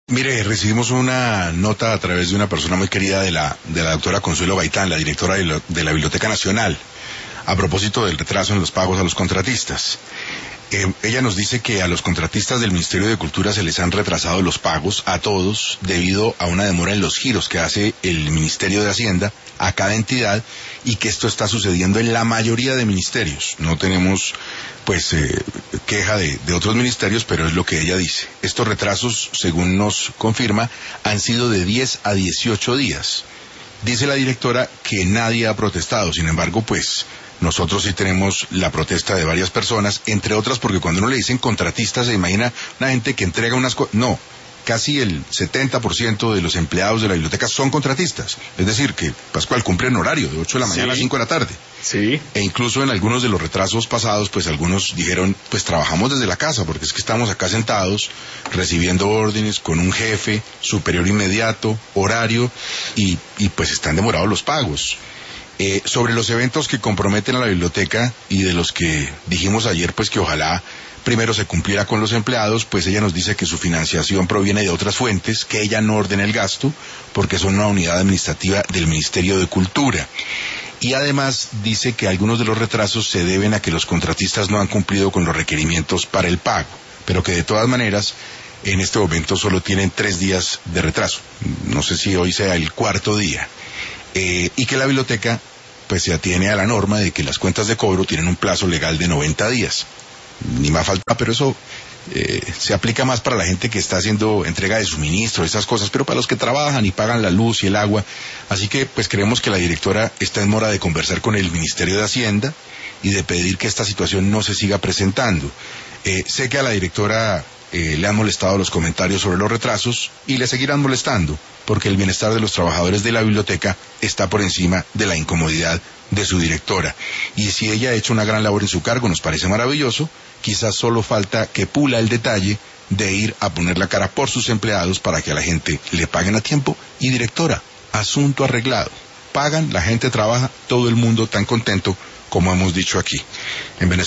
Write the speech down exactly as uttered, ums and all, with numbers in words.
Mire, recibimos una nota a través de una persona muy querida de la, de la doctora Consuelo Gaitán, la directora de, lo, de la Biblioteca Nacional, a propósito del retraso en los pagos a los contratistas. Eh, ella nos dice que a los contratistas del Ministerio de Cultura se les han retrasado los pagos a todos debido a una demora en los giros que hace el Ministerio de Hacienda a cada entidad y que esto está sucediendo en la mayoría de ministerios. No tenemos pues eh, queja de, de otros ministerios, pero es lo que ella dice. Estos retrasos, según nos confirma, han sido de diez a dieciocho días. Dice la directora que nadie ha protestado, sin embargo, pues nosotros sí tenemos la protesta de varias personas, entre otras porque cuando uno le dicen contratista se imagina una gente que entrega unas cosas. No, casi el setenta por ciento de los empleados de la biblioteca son contratistas. Es decir, que Pascual cumple en horario de ocho de la mañana sí. a cinco de la tarde. Sí. E incluso en algunos de los retrasos pasados, pues algunos dijeron, pues trabajamos desde la casa, porque es que estamos acá sentados, recibiendo órdenes con un jefe superior inmediato, horario, y, y pues están demorados los pagos. Eh, sobre los eventos que comprometen a la biblioteca y de los que dijimos ayer, pues que ojalá primero se cumpliera con los empleados, pues ella nos dice que su financiación proviene de otras fuentes, que ella no ordena el gasto, porque son una unidad administrativa del Ministerio de Cultura. Y además dice que algunos de los retrasos se deben a que los contratistas no han cumplido con los requerimientos para el pago, pero que de todas maneras en este momento solo tienen tres días de retraso. No sé si hoy sea el cuarto día. Eh, y que la biblioteca pues se atiene a la norma de que las cuentas de cobro tienen un plazo legal de noventa días. Ni más falta, pero eso eh, se aplica más para la gente que está haciendo entrega de suministro, esas cosas, pero para los que trabajan y pagan la luz y el agua. Así que pues creemos que la directora está en mora de conversar con el Ministerio de Hacienda y de pedir que esta situación no se siga presentando. Eh, sé que a la directora Eh, le han molestado los comentarios sobre los retrasos y le seguirán molestando, porque el bienestar de los trabajadores de la biblioteca está por encima de la incomodidad de su directora. Y si ella ha hecho una gran labor en su cargo, nos parece maravilloso, quizás solo falta que pula el detalle de ir a poner la cara por sus empleados para que a la gente le paguen a tiempo. Y directora, asunto arreglado. Pagan, la gente trabaja, todo el mundo tan contento como hemos dicho aquí. En Venezuela